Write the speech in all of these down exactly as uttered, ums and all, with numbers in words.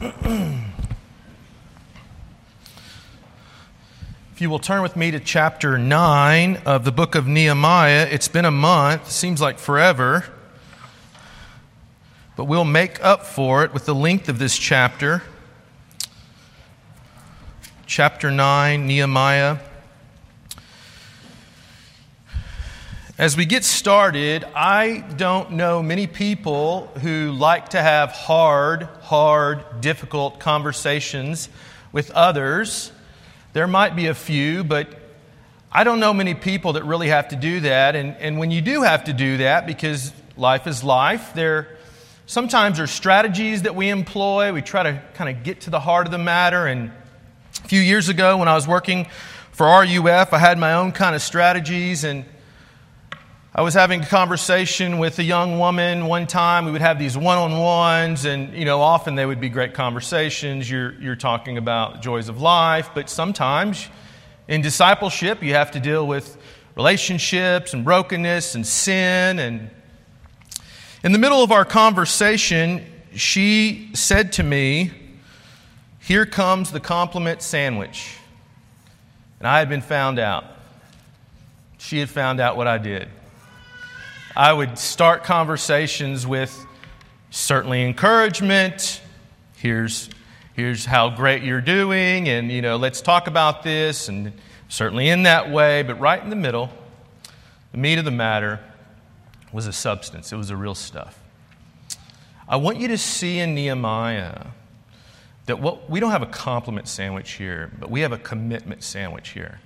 If you will turn with me to chapter nine of the book of Nehemiah. It's been a month, seems like forever, but we'll make up for it with the length of this chapter. Chapter nine, Nehemiah. As we get started, I don't know many people who like to have hard, hard, difficult conversations with others. There might be a few, but I don't know many people that really have to do that. And, and when you do have to do that, because life is life, there sometimes are strategies that we employ. We try to kind of get to the heart of the matter. And a few years ago when I was working for R U F, I had my own kind of strategies, and I was having a conversation with a young woman one time. We would have these one-on-ones, and you know, often they would be great conversations. You're you're talking about the joys of life, but sometimes in discipleship you have to deal with relationships and brokenness and sin. And in the middle of our conversation, she said to me, "Here comes the compliment sandwich." And I had been found out. She had found out what I did. I would start conversations with certainly encouragement. Here's, here's how great you're doing, and you know, let's talk about this, and certainly in that way. But right in the middle, the meat of the matter was a substance. It was the real stuff. I want you to see in Nehemiah that what we don't have a compliment sandwich here, but we have a commitment sandwich here.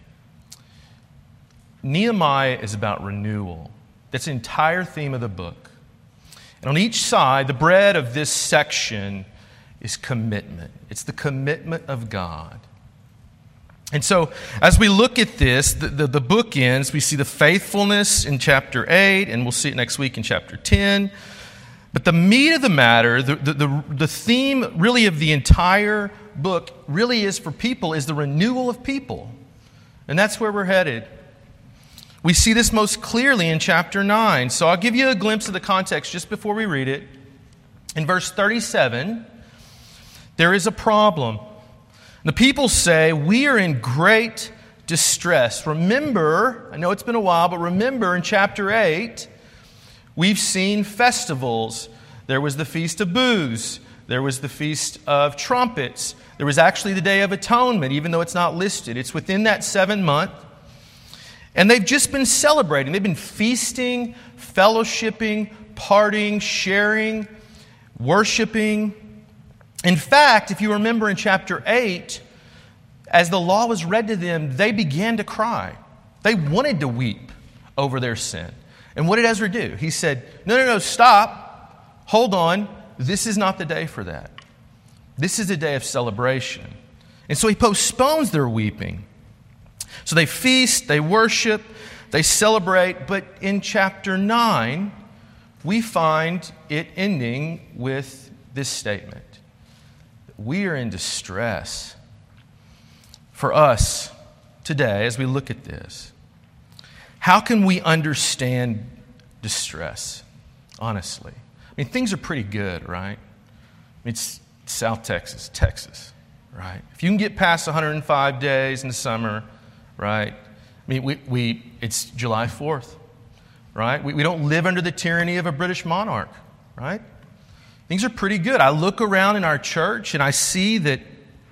Nehemiah is about renewal. That's the entire theme of the book. And on each side, the bread of this section is commitment. It's the commitment of God. And so, as we look at this, the, the, the book ends. We see the faithfulness in chapter eight, and we'll see it next week in chapter ten. But the meat of the matter, the, the, the, the theme really of the entire book really is for people, is the renewal of people. And that's where we're headed. We see this most clearly in chapter nine. So I'll give you a glimpse of the context just before we read it. In verse thirty-seven, there is a problem. The people say, "We are in great distress." Remember, I know it's been a while, but remember in chapter eight, we've seen festivals. There was the Feast of Booths. There was the Feast of Trumpets. There was actually the Day of Atonement, even though it's not listed. It's within that seven month. And they've just been celebrating. They've been feasting, fellowshipping, partying, sharing, worshiping. In fact, if you remember in chapter eight, as the law was read to them, they began to cry. They wanted to weep over their sin. And what did Ezra do? He said, no, no, no, stop. Hold on. This is not the day for that. This is a day of celebration. And so he postpones their weeping. So they feast, they worship, they celebrate, but in chapter nine, we find it ending with this statement. We are in distress. For us today, as we look at this, how can we understand distress, honestly? I mean, things are pretty good, right? I mean, it's South Texas, Texas, right? If you can get past one hundred five days in the summer, right? I mean, we, we it's July fourth, right? We, we don't live under the tyranny of a British monarch, right? Things are pretty good. I look around in our church and I see that,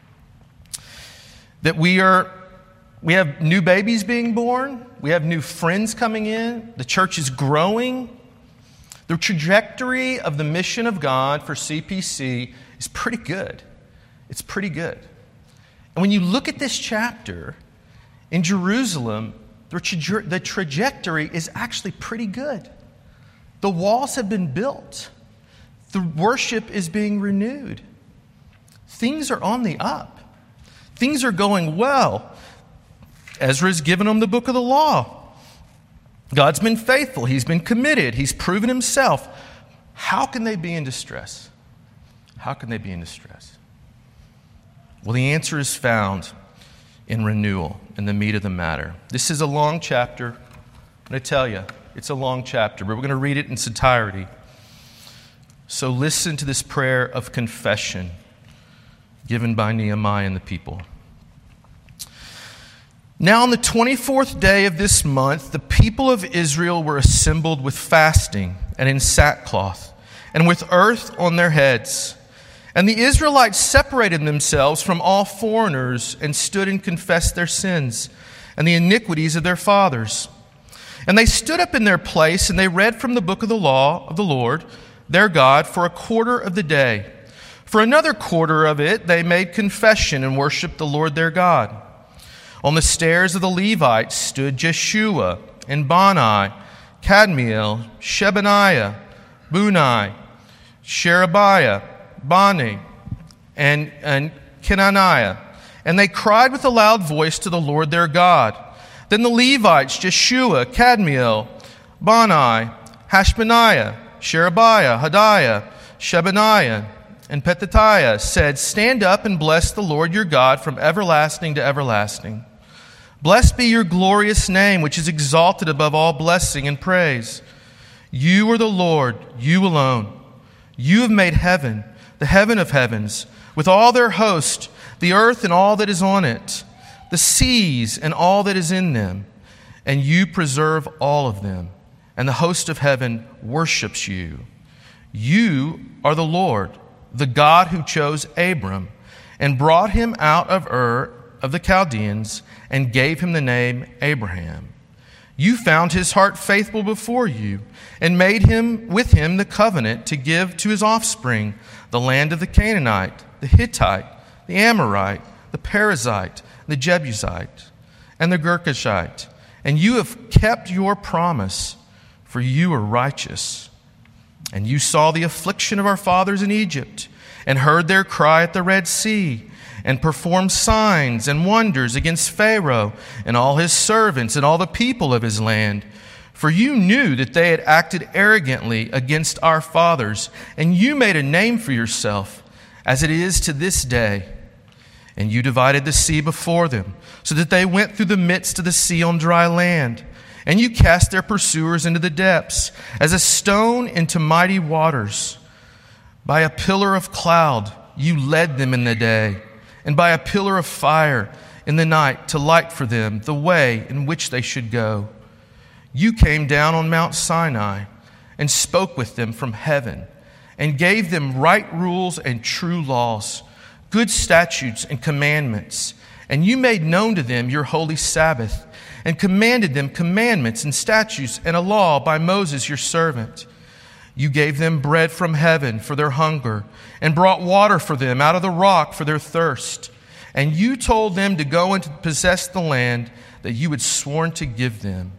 that we are, we have new babies being born. We have new friends coming in. The church is growing. The trajectory of the mission of God for C P C is pretty good. It's pretty good. And when you look at this chapter, in Jerusalem, the, traje- the trajectory is actually pretty good. The walls have been built. The worship is being renewed. Things are on the up. Things are going well. Ezra's given them the book of the law. God's been faithful. He's been committed. He's proven himself. How can they be in distress? How can they be in distress? Well, the answer is found in renewal, in the meat of the matter. This is a long chapter. I'm going to tell you, it's a long chapter, but we're going to read it in its entirety. So listen to this prayer of confession given by Nehemiah and the people. Now on the twenty-fourth day of this month, the people of Israel were assembled with fasting and in sackcloth and with earth on their heads. And the Israelites separated themselves from all foreigners and stood and confessed their sins and the iniquities of their fathers. And they stood up in their place and they read from the book of the law of the Lord, their God, for a quarter of the day. For another quarter of it, they made confession and worshiped the Lord their God. On the stairs of the Levites stood Jeshua and Bani, Kadmiel, Shebaniah, Bunai, Sherebiah, Bani, and, and Kenaniah. And they cried with a loud voice to the Lord their God. Then the Levites, Jeshua, Kadmiel, Bani, Hashbaniah, Sherebiah, Hadiah, Shebaniah, and Petatiah said, "Stand up and bless the Lord your God from everlasting to everlasting. Blessed be your glorious name, which is exalted above all blessing and praise. You are the Lord, you alone. You have made heaven, the heaven of heavens, with all their host, the earth and all that is on it, the seas and all that is in them, and you preserve all of them. And the host of heaven worships you. You are the Lord, the God who chose Abram and brought him out of Ur of the Chaldeans and gave him the name Abraham. You found his heart faithful before you and made him with him the covenant to give to his offspring the land of the Canaanite, the Hittite, the Amorite, the Perizzite, the Jebusite, and the Girgashite. And you have kept your promise, for you are righteous. And you saw the affliction of our fathers in Egypt and heard their cry at the Red Sea, and performed signs and wonders against Pharaoh and all his servants and all the people of his land. For you knew that they had acted arrogantly against our fathers, and you made a name for yourself, as it is to this day. And you divided the sea before them, so that they went through the midst of the sea on dry land. And you cast their pursuers into the depths, as a stone into mighty waters. By a pillar of cloud you led them in the day, and by a pillar of fire in the night to light for them the way in which they should go. You came down on Mount Sinai and spoke with them from heaven, and gave them right rules and true laws, good statutes and commandments. And you made known to them your holy Sabbath, and commanded them commandments and statutes and a law by Moses your servant. You gave them bread from heaven for their hunger, and brought water for them out of the rock for their thirst. And you told them to go and to possess the land that you had sworn to give them.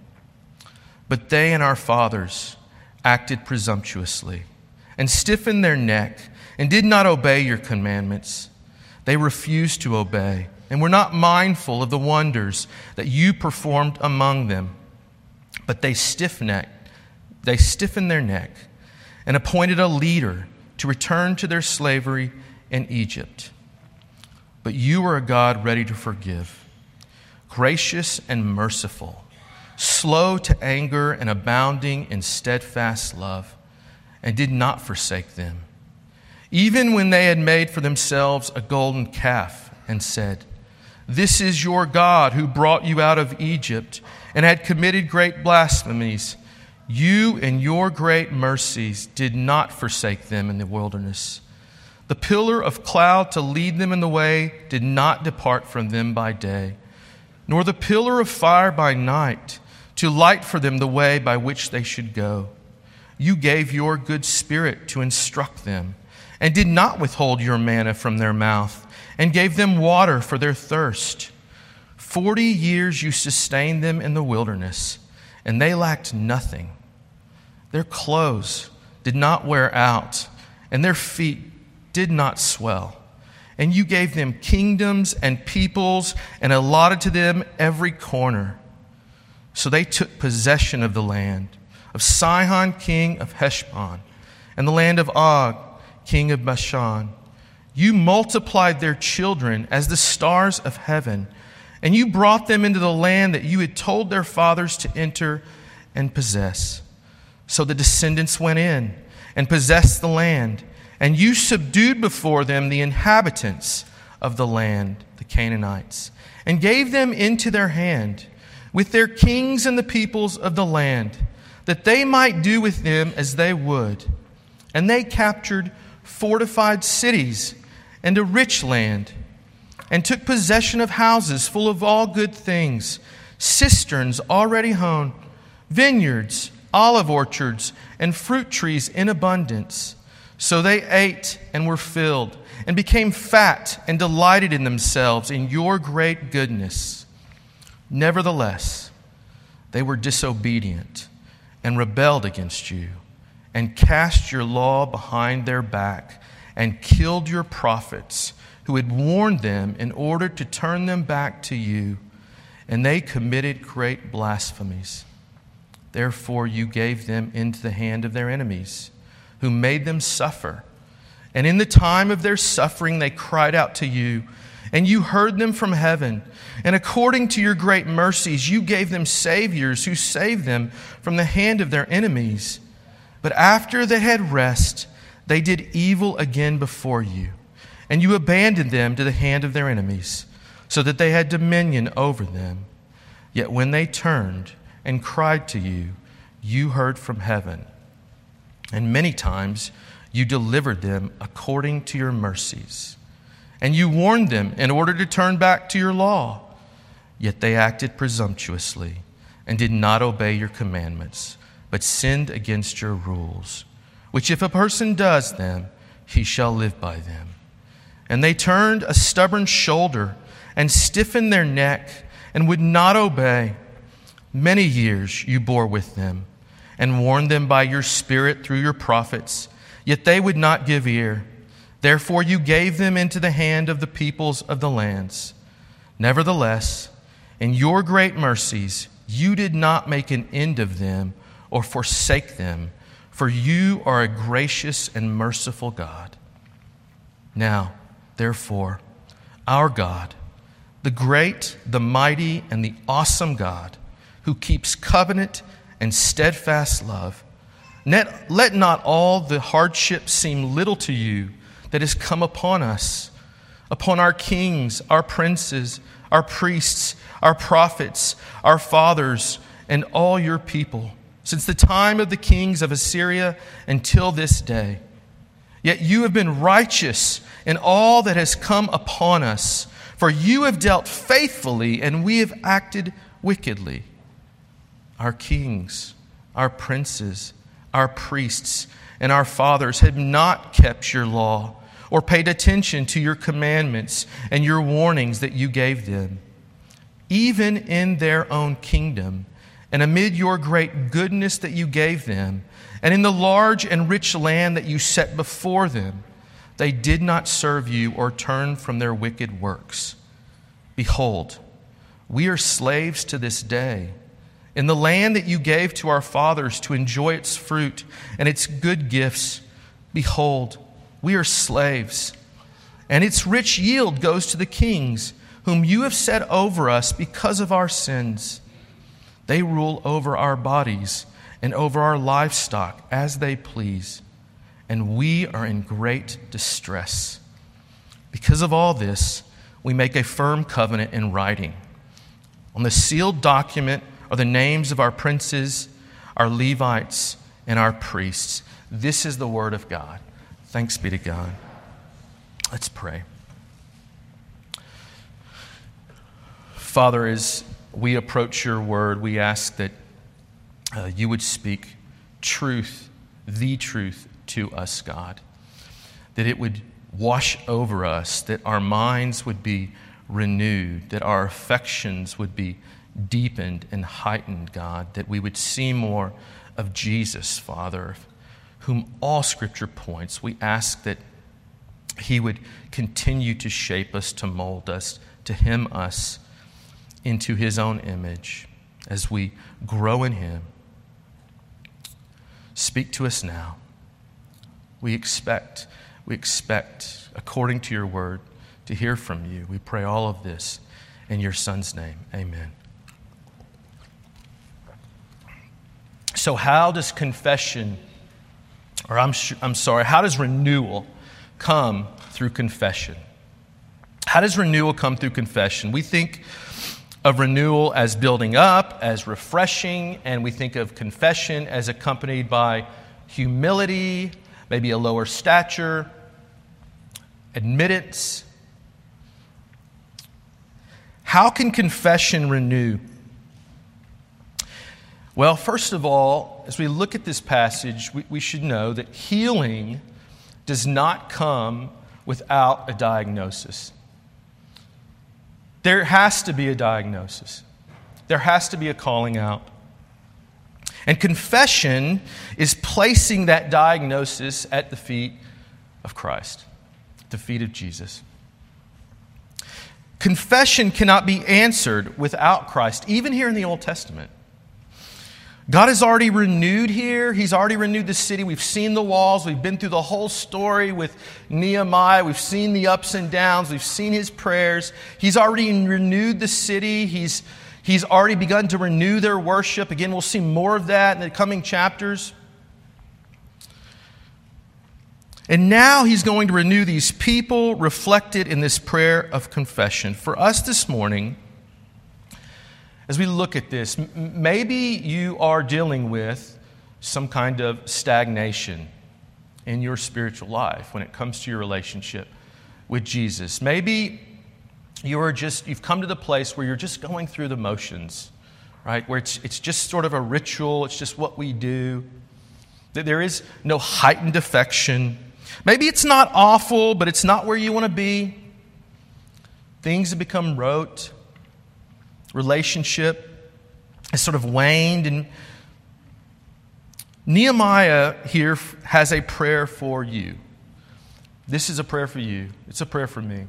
But they and our fathers acted presumptuously, and stiffened their neck, and did not obey your commandments. They refused to obey, and were not mindful of the wonders that you performed among them. But they stiff-necked, they stiffened their neck, and appointed a leader to return to their slavery in Egypt. But you are a God ready to forgive, gracious and merciful, slow to anger and abounding in steadfast love, and did not forsake them, even when they had made for themselves a golden calf and said, "This is your God who brought you out of Egypt," and had committed great blasphemies. You in your great mercies did not forsake them in the wilderness. The pillar of cloud to lead them in the way did not depart from them by day, nor the pillar of fire by night to light for them the way by which they should go. You gave your good spirit to instruct them, and did not withhold your manna from their mouth, and gave them water for their thirst. Forty years you sustained them in the wilderness, and they lacked nothing. Their clothes did not wear out, and their feet did not swell. And you gave them kingdoms and peoples, and allotted to them every corner. So they took possession of the land of Sihon, king of Heshbon, and the land of Og, king of Bashan. You multiplied their children as the stars of heaven, and you brought them into the land that you had told their fathers to enter and possess. So the descendants went in and possessed the land, and you subdued before them the inhabitants of the land, the Canaanites, and gave them into their hand, with their kings and the peoples of the land, that they might do with them as they would. And they captured fortified cities and a rich land, and took possession of houses full of all good things, cisterns already hewn, vineyards, olive orchards, and fruit trees in abundance. So they ate and were filled, and became fat and delighted in themselves in your great goodness. Nevertheless, they were disobedient and rebelled against you, and cast your law behind their back, and killed your prophets who had warned them in order to turn them back to you. And they committed great blasphemies. Therefore you gave them into the hand of their enemies, who made them suffer. And in the time of their suffering they cried out to you, and you heard them from heaven. And according to your great mercies you gave them saviors who saved them from the hand of their enemies. But after they had rest, they did evil again before you, and you abandoned them to the hand of their enemies, so that they had dominion over them. Yet when they turned and cried to you, you heard from heaven. And many times you delivered them according to your mercies. And you warned them in order to turn back to your law. Yet they acted presumptuously and did not obey your commandments, but sinned against your rules, which if a person does them, he shall live by them. And they turned a stubborn shoulder and stiffened their neck and would not obey. Many years you bore with them and warned them by your Spirit through your prophets, yet they would not give ear. Therefore you gave them into the hand of the peoples of the lands. Nevertheless, in your great mercies, you did not make an end of them or forsake them, for you are a gracious and merciful God. Now, therefore, our God, the great, the mighty, and the awesome God, who keeps covenant and steadfast love, let, let not all the hardship seem little to you that has come upon us, upon our kings, our princes, our priests, our prophets, our fathers, and all your people, since the time of the kings of Assyria until this day. Yet you have been righteous in all that has come upon us, for you have dealt faithfully, and we have acted wickedly. Our kings, our princes, our priests, and our fathers have not kept your law or paid attention to your commandments and your warnings that you gave them. Even in their own kingdom, and amid your great goodness that you gave them, and in the large and rich land that you set before them, they did not serve you or turn from their wicked works. Behold, we are slaves to this day. In the land that you gave to our fathers to enjoy its fruit and its good gifts, behold, we are slaves. And its rich yield goes to the kings, whom you have set over us because of our sins. They rule over our bodies and over our livestock as they please, and we are in great distress. Because of all this, we make a firm covenant in writing. On the sealed document are the names of our princes, our Levites, and our priests. This is the word of God. Thanks be to God. Let's pray. Father, as we approach your word, we ask that uh, you would speak truth, the truth to us, God. That it would wash over us, that our minds would be renewed, that our affections would be deepened and heightened, God, that we would see more of Jesus, Father, whom all Scripture points. We ask that he would continue to shape us, to mold us, to hymn us into his own image as we grow in him. Speak to us now. We expect, we expect, according to your word, to hear from you. We pray all of this in your Son's name. Amen. So how does confession, or I'm, I'm sorry, how does renewal come through confession? How does renewal come through confession? We think of renewal as building up, as refreshing, and we think of confession as accompanied by humility, maybe a lower stature, admittance. How can confession renew? Well, first of all, as we look at this passage, we, we should know that healing does not come without a diagnosis. There has to be a diagnosis. There has to be a calling out. And confession is placing that diagnosis at the feet of Christ, at the feet of Jesus. Confession cannot be answered without Christ, even here in the Old Testament. God has already renewed here. He's already renewed the city. We've seen the walls. We've been through the whole story with Nehemiah. We've seen the ups and downs. We've seen his prayers. He's already renewed the city. He's, he's already begun to renew their worship. Again, we'll see more of that in the coming chapters. And now he's going to renew these people reflected in this prayer of confession. For us this morning, as we look at this, maybe you are dealing with some kind of stagnation in your spiritual life when it comes to your relationship with Jesus. Maybe you are just, you've come to the place where you're just going through the motions, right? Where it's, it's just sort of a ritual. It's just what we do. That there is no heightened affection. Maybe it's not awful, but it's not where you want to be. Things have become rote. Relationship has sort of waned. And Nehemiah here has a prayer for you. This is a prayer for you. It's a prayer for me.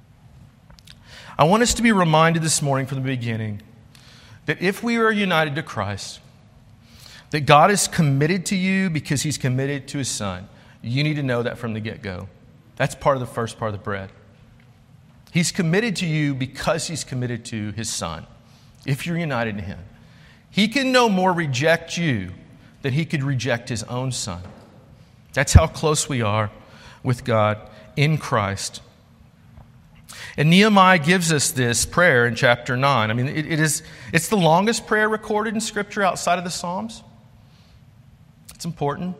I want us to be reminded this morning from the beginning that if we are united to Christ, that God is committed to you because He's committed to His Son. You need to know that from the get-go. That's part of the first part of the bread. He's committed to you because He's committed to His Son, if you're united to Him. He can no more reject you than He could reject His own Son. That's how close we are with God in Christ. And Nehemiah gives us this prayer in chapter nine. I mean, it, it is, it's the longest prayer recorded in Scripture outside of the Psalms. It's important.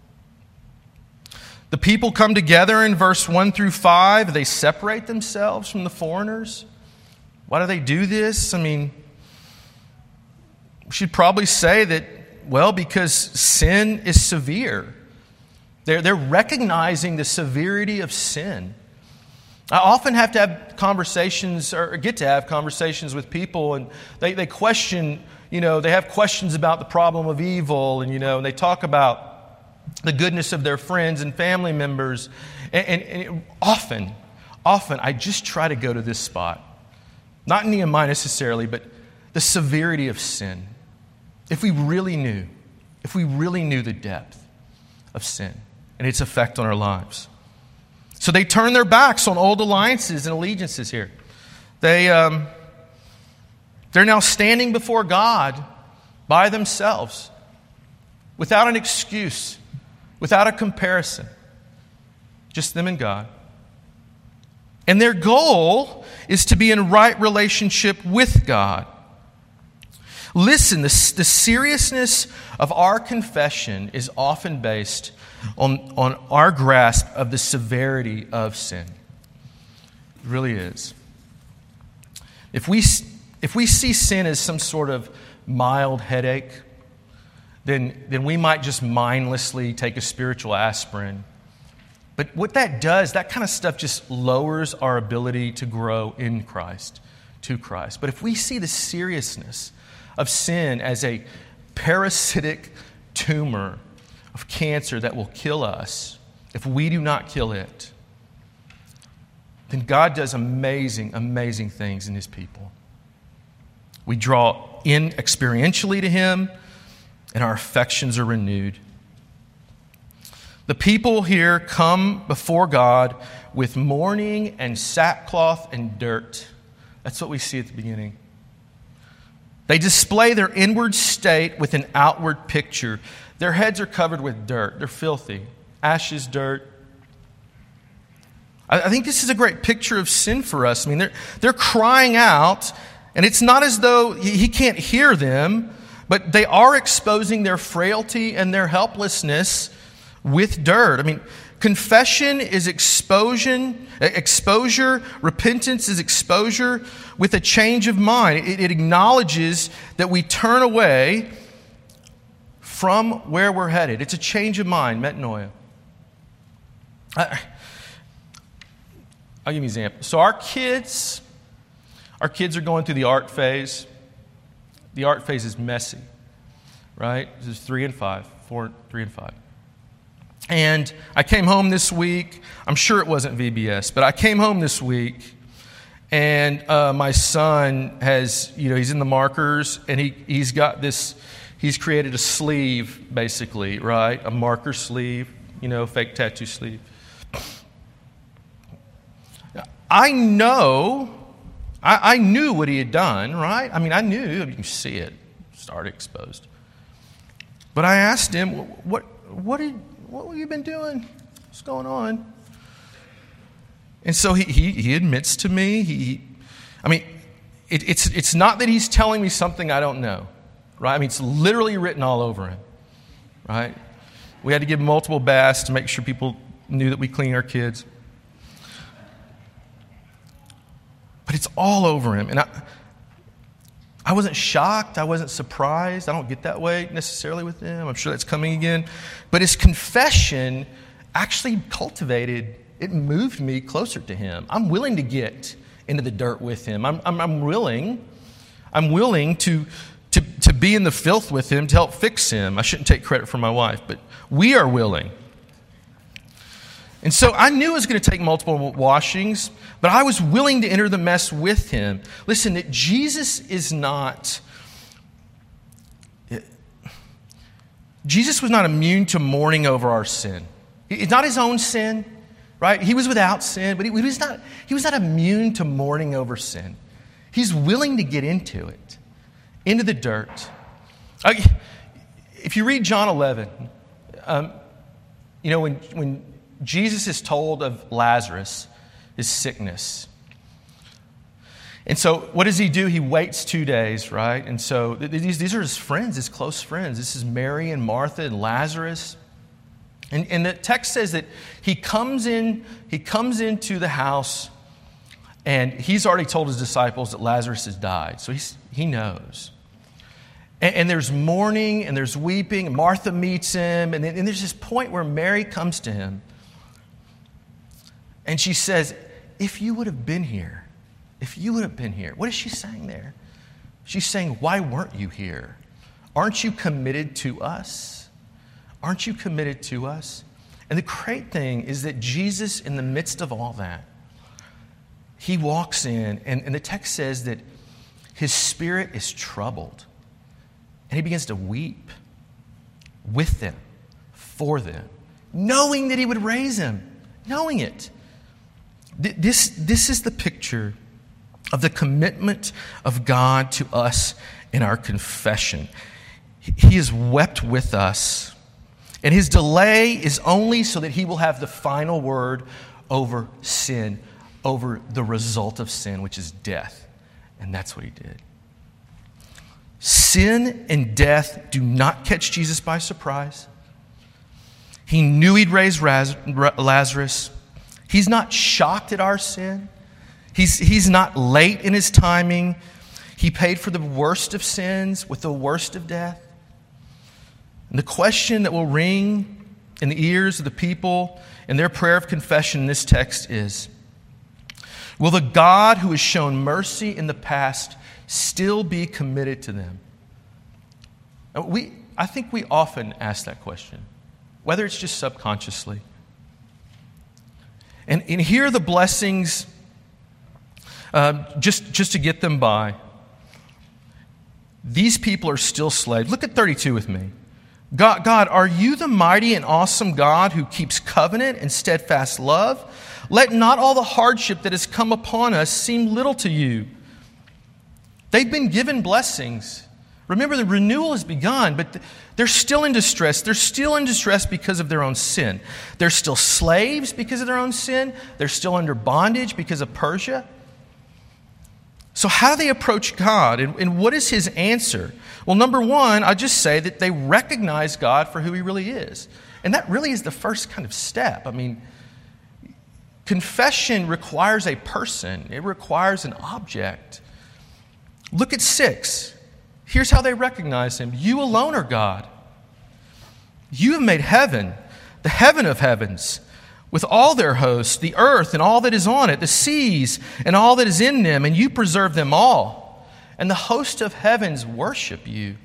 The people come together in verse one through five. They separate themselves from the foreigners. Why do they do this? I mean, we should probably say that, well, because sin is severe. They're, they're recognizing the severity of sin. I often have to have conversations, or get to have conversations with people, and they, they question, you know, they have questions about the problem of evil, and, you know, and they talk about the goodness of their friends and family members. And, and, and often, often I just try to go to this spot. Not Nehemiah necessarily, but the severity of sin. If we really knew, if we really knew the depth of sin and its effect on our lives. So they turn their backs on old alliances and allegiances here. They, um, they're now standing before God by themselves, without an excuse, without a comparison. Just them and God. And their goal is to be in right relationship with God. Listen, the, the seriousness of our confession is often based on, on our grasp of the severity of sin. It really is. If we, if we see sin as some sort of mild headache, then, then we might just mindlessly take a spiritual aspirin. But what that does, that kind of stuff just lowers our ability to grow in Christ, to Christ. But if we see the seriousness of sin as a parasitic tumor of cancer that will kill us if we do not kill it, then God does amazing, amazing things in His people. We draw in experientially to Him, and our affections are renewed. The people here come before God with mourning and sackcloth and dirt. That's what we see at the beginning. They display their inward state with an outward picture. Their heads are covered with dirt. They're filthy. Ashes, dirt. I, I think this is a great picture of sin for us. I mean, they're, they're crying out, and it's not as though he, he can't hear them, but they are exposing their frailty and their helplessness with dirt. I mean, confession is exposure, exposure. Repentance is exposure with a change of mind. It, it acknowledges that we turn away from where we're headed. It's a change of mind, metanoia. I, I'll give you an example. So our kids, our kids are going through the art phase. The art phase is messy, right? This is three and five, four, three and five. And I came home this week. I'm sure it wasn't V B S, but I came home this week, and uh, my son has, you know, he's in the markers, and he, he's got this, he's created a sleeve, basically, right? A marker sleeve, you know, fake tattoo sleeve. I know, I, I knew what he had done, right? I mean, I knew, you can see it, start exposed. But I asked him, what, what did, what have you been doing? What's going on? And so he he, he admits to me. He, I mean, it, it's it's not that he's telling me something I don't know, right? I mean, it's literally written all over him, right? We had to give multiple baths to make sure people knew that we clean our kids. But it's all over him, and I I wasn't shocked. I wasn't surprised. I don't get that way necessarily with him. I'm sure that's coming again. But his confession actually cultivated, it moved me closer to him. I'm willing to get into the dirt with him. I'm, I'm, I'm willing, I'm willing to, to, to be in the filth with him to help fix him. I shouldn't take credit for my wife, but we are willing. And so I knew it was going to take multiple washings, but I was willing to enter the mess with him. Listen, that Jesus is not, Jesus was not immune to mourning over our sin. It's not his own sin, right? He was without sin, but he, he was not, he was not immune to mourning over sin. He's willing to get into it, into the dirt. If you read John eleven, um, you know, when, when Jesus is told of Lazarus, his sickness. And so what does he do? He waits two days, right? And so these, these are his friends, his close friends. This is Mary and Martha and Lazarus. And, and the text says that he comes in, he comes into the house, and he's already told his disciples that Lazarus has died. So he's, he knows. And, and there's mourning and there's weeping. And Martha meets him. And, then, and there's this point where Mary comes to him. And she says, if you would have been here, if you would have been here. What is she saying there? She's saying, why weren't you here? Aren't you committed to us? Aren't you committed to us? And the great thing is that Jesus, in the midst of all that, he walks in, and, and the text says that his spirit is troubled. And he begins to weep with them, for them, knowing that he would raise him, knowing it. This, this is the picture of the commitment of God to us in our confession. He has wept with us, and his delay is only so that he will have the final word over sin, over the result of sin, which is death. And that's what he did. Sin and death do not catch Jesus by surprise. He knew he'd raise Lazarus. He's not shocked at our sin. He's, he's not late in his timing. He paid for the worst of sins with the worst of death. And the question that will ring in the ears of the people in their prayer of confession in this text is, will the God who has shown mercy in the past still be committed to them? We, I think we often ask that question, whether it's just subconsciously. And, and here are the blessings, uh, just, just to get them by. These people are still slaves. Look at thirty-two with me. God, God, are you the mighty and awesome God who keeps covenant and steadfast love? Let not all the hardship that has come upon us seem little to you. They've been given blessings. Remember, the renewal has begun, but they're still in distress. They're still in distress because of their own sin. They're still slaves because of their own sin. They're still under bondage because of Persia. So how do they approach God, and, and what is his answer? Well, number one, I just say that they recognize God for who he really is. And that really is the first kind of step. I mean, confession requires a person. It requires an object. Look at six. Here's how they recognize him. You alone are God. You have made heaven, the heaven of heavens, with all their hosts, the earth and all that is on it, the seas and all that is in them, and you preserve them all. And the host of heavens worship you.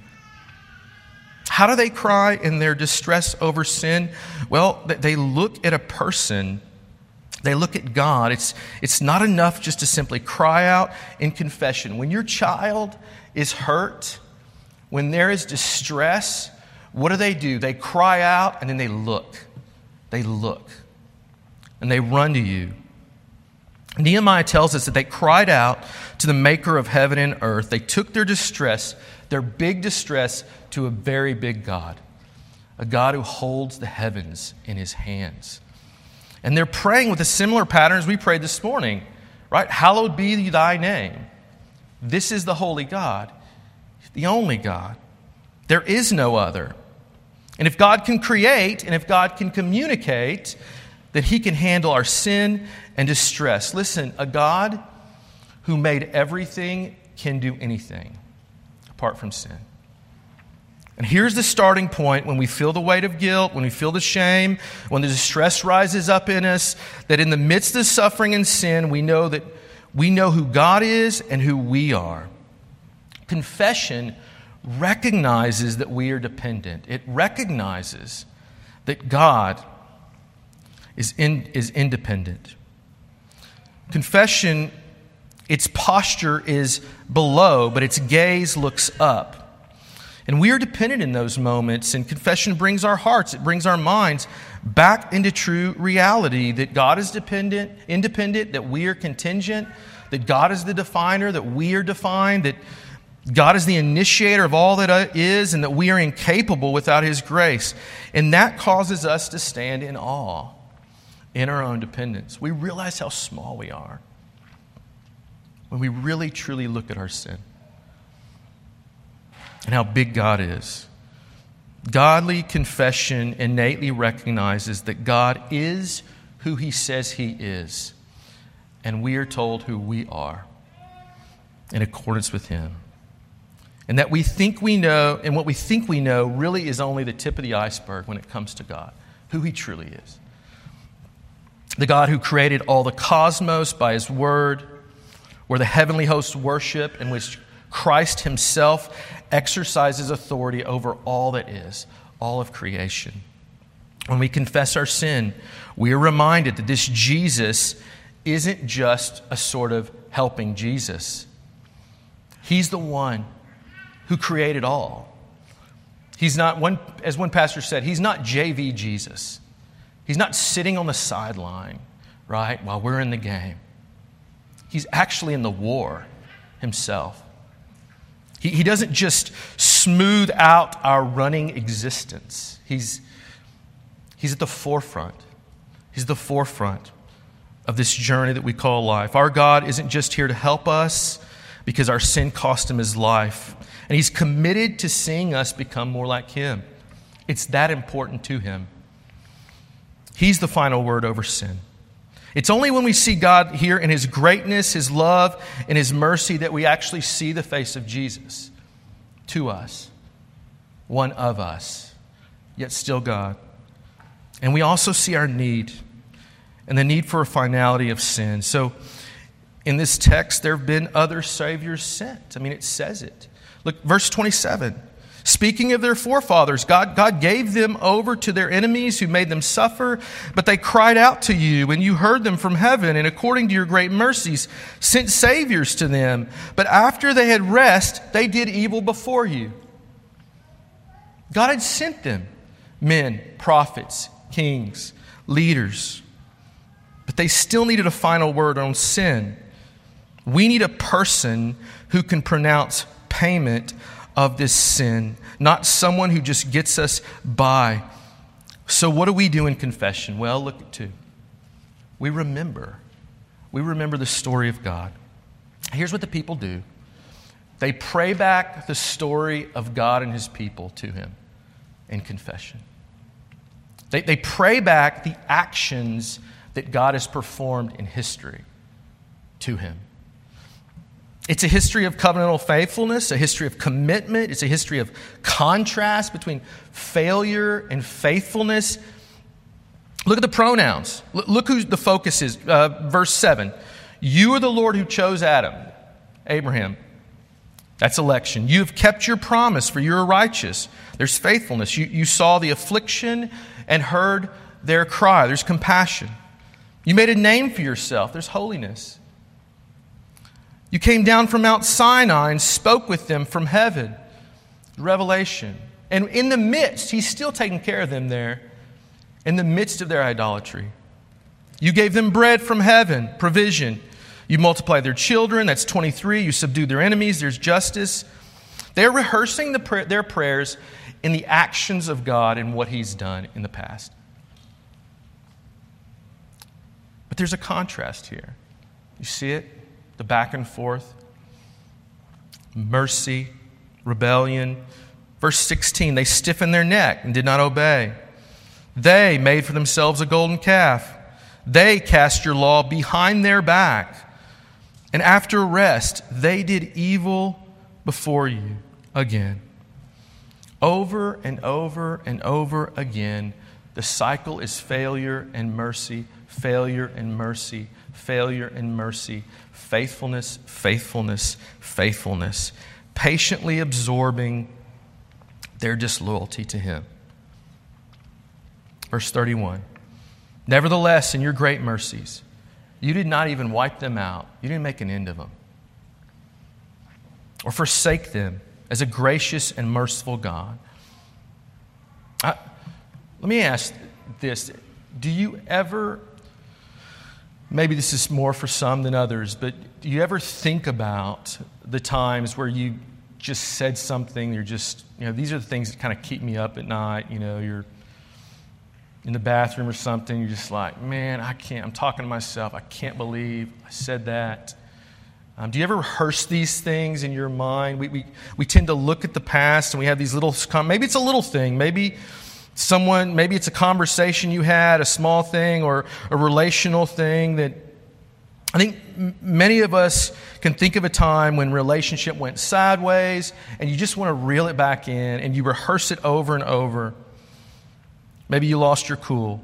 How do they cry in their distress over sin? Well, they look at a person. They look at God. It's, it's not enough just to simply cry out in confession. When your child is hurt, when there is distress, what do they do? They cry out and then they look. They look. And they run to you. Nehemiah tells us that they cried out to the maker of heaven and earth. They took their distress, their big distress, to a very big God. A God who holds the heavens in his hands. And they're praying with a similar pattern as we prayed this morning. Right? Hallowed be thy name. This is the holy God, the only God. There is no other. And if God can create, and if God can communicate, then he can handle our sin and distress. Listen, a God who made everything can do anything apart from sin. And here's the starting point when we feel the weight of guilt, when we feel the shame, when the distress rises up in us, that in the midst of suffering and sin, we know that we know who God is and who we are. Confession recognizes that we are dependent. It recognizes that God is, in, is independent. Confession, its posture is below, but its gaze looks up. And we are dependent in those moments, and confession brings our hearts, it brings our minds back into true reality that God is dependent, independent, that we are contingent, that God is the definer, that we are defined, that God is the initiator of all that is, and that we are incapable without his grace. And that causes us to stand in awe in our own dependence. We realize how small we are when we really, truly look at our sin and how big God is. Godly confession innately recognizes that God is who he says he is, and we are told who we are in accordance with him. And that we think we know, and what we think we know really is only the tip of the iceberg when it comes to God, who he truly is. The God who created all the cosmos by his word, where the heavenly hosts worship, in which Christ himself exercises authority over all that is, all of creation. When we confess our sin, we are reminded that this Jesus isn't just a sort of helping Jesus. He's the one who created all. He's not, one, as one pastor said, he's not J V Jesus. He's not sitting on the sideline, right, while we're in the game. He's actually in the war himself. He, he doesn't just smooth out our running existence. He's, he's at the forefront. He's the forefront of this journey that we call life. Our God isn't just here to help us because our sin cost him his life. And he's committed to seeing us become more like him. It's that important to him. He's the final word over sin. It's only when we see God here in his greatness, his love, and his mercy that we actually see the face of Jesus to us, one of us, yet still God. And we also see our need and the need for a finality of sin. So in this text, there have been other Saviors sent. I mean, it says it. Look, verse twenty-seven. Speaking of their forefathers, God, God gave them over to their enemies who made them suffer, but they cried out to you, and you heard them from heaven, and according to your great mercies, sent saviors to them. But after they had rest, they did evil before you. God had sent them men, prophets, kings, leaders, but they still needed a final word on sin. We need a person who can pronounce payment of this sin, not someone who just gets us by. So what do we do in confession? Well, look at two. We remember. We remember the story of God. Here's what the people do. They pray back the story of God and his people to him in confession. They, they pray back the actions that God has performed in history to him. It's a history of covenantal faithfulness, a history of commitment. It's a history of contrast between failure and faithfulness. Look at the pronouns. Look who the focus is. Uh, verse seven. You are the Lord who chose Adam, Abraham. That's election. You have kept your promise, for you are righteous. There's faithfulness. You, you saw the affliction and heard their cry. There's compassion. You made a name for yourself. There's holiness. You came down from Mount Sinai and spoke with them from heaven. Revelation. And in the midst, he's still taking care of them there, in the midst of their idolatry. You gave them bread from heaven, provision. You multiplied their children, that's twenty-three. You subdued their enemies, there's justice. They're rehearsing the pray- their prayers in the actions of God and what he's done in the past. But there's a contrast here. You see it? The back and forth. Mercy, rebellion. Verse sixteen, they stiffened their neck and did not obey. They made for themselves a golden calf. They cast your law behind their back. And after rest, they did evil before you again. Over and over and over again, the cycle is failure and mercy, failure and mercy, failure and mercy, faithfulness, faithfulness, faithfulness, patiently absorbing their disloyalty to him. Verse thirty-one, nevertheless, in your great mercies, you did not even wipe them out. You didn't make an end of them or forsake them as a gracious and merciful God. I, let me ask this. Do you ever, maybe this is more for some than others, but do you ever think about the times where you just said something, you're just, you know, these are the things that kind of keep me up at night, you know, you're in the bathroom or something, you're just like, man, I can't, I'm talking to myself, I can't believe I said that. Um, do you ever rehearse these things in your mind? We, we we tend to look at the past and we have these little, maybe it's a little thing, maybe someone, maybe it's a conversation you had, a small thing or a relational thing that I think m- many of us can think of a time when relationship went sideways and you just want to reel it back in and you rehearse it over and over. Maybe you lost your cool.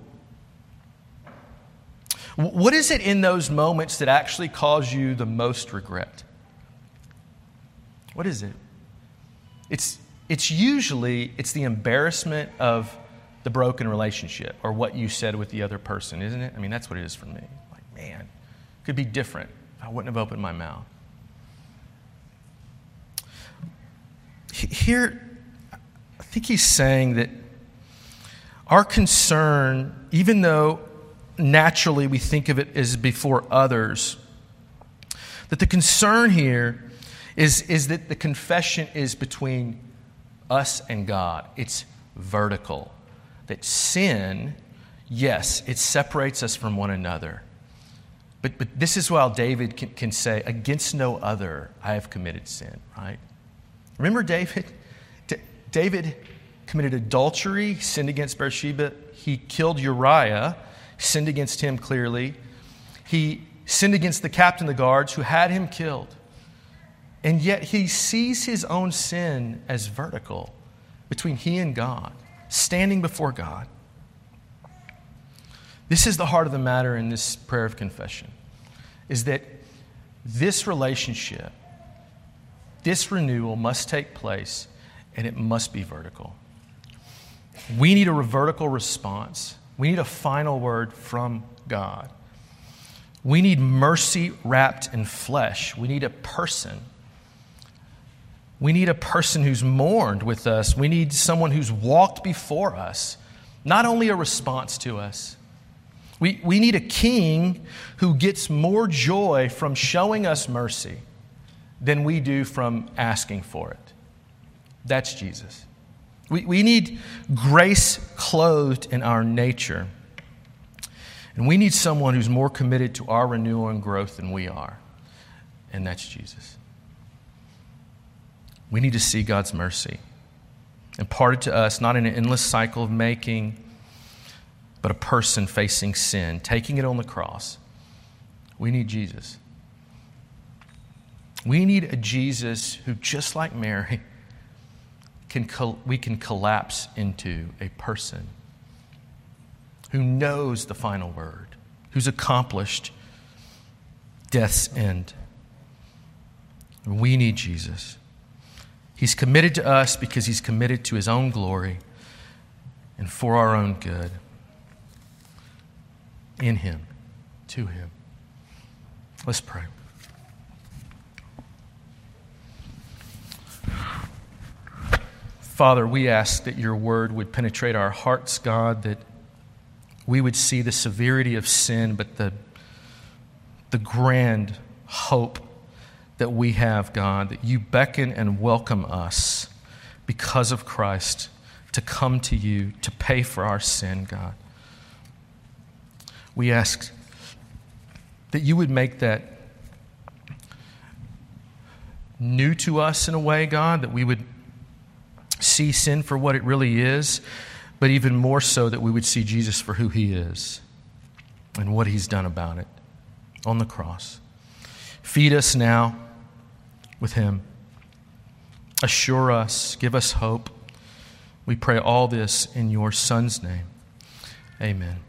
What is it in those moments that actually cause you the most regret? What is it? It's it's usually it's the embarrassment of the broken relationship or what you said with the other person, isn't it? I mean, that's what it is for me. Like, man, it could be different if I wouldn't have opened my mouth. Here, I think he's saying that our concern, even though naturally we think of it as before others, that the concern here is, is that the confession is between us and God. It's vertical. That sin, yes, it separates us from one another. But, but this is why David can, can say, against no other I have committed sin, right? Remember David? D- David committed adultery, sinned against Bathsheba. He killed Uriah, sinned against him clearly. He sinned against the captain of the guards who had him killed. And yet he sees his own sin as vertical between he and God, standing before God. This is the heart of the matter in this prayer of confession, is that this relationship, this renewal must take place and it must be vertical. We need a vertical response. We need a final word from God. We need mercy wrapped in flesh. We need a person. We need a person who's mourned with us. We need someone who's walked before us, not only a response to us. We, we need a king who gets more joy from showing us mercy than we do from asking for it. That's Jesus. We, we need grace clothed in our nature. And we need someone who's more committed to our renewal and growth than we are. And that's Jesus. We need to see God's mercy imparted to us, not in an endless cycle of making, but a person facing sin, taking it on the cross. We need Jesus. We need a Jesus who, just like Mary, can col- we can collapse into a person who knows the final word, who's accomplished death's end. We need Jesus. He's committed to us because he's committed to his own glory and for our own good. In him, to him. Let's pray. Father, we ask that your word would penetrate our hearts, God, that we would see the severity of sin, but the, the grand hope that we have, God, that you beckon and welcome us because of Christ to come to you, to pay for our sin, God. We ask that you would make that new to us in a way, God, that we would see sin for what it really is, but even more so that we would see Jesus for who he is and what he's done about it on the cross. Feed us now with him. Assure us, give us hope. We pray all this in your Son's name. Amen.